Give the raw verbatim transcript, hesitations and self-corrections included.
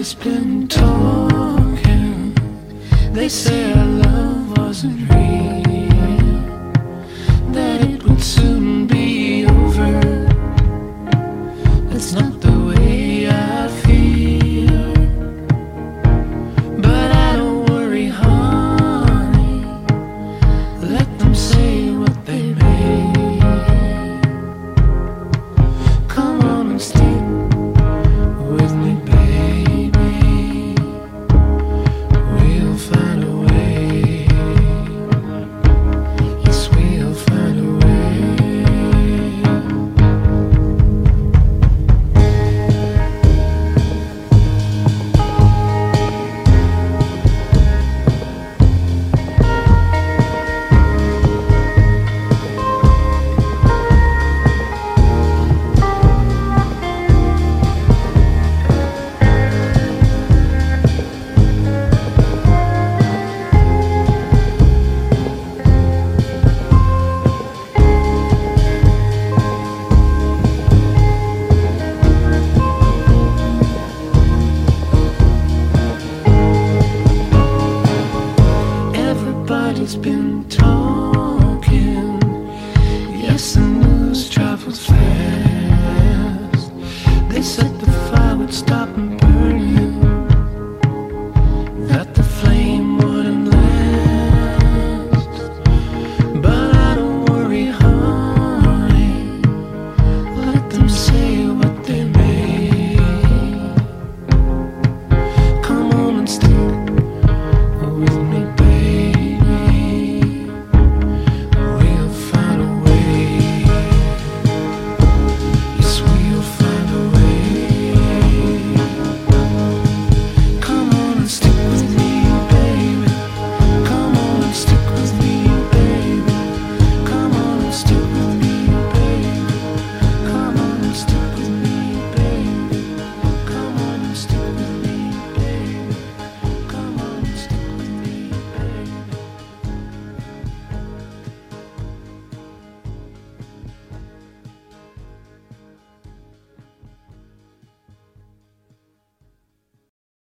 Everybody's been talking. They say our love wasn't real, that it would soon be over. That's not the way I feel. But I don't worry, honey. Let them say what they may. Come on and stay with me, baby. We'll find a way. Yes, we'll find a way. Everybody's been talking. Yes, the news travels fast. They said the fire would stop and burn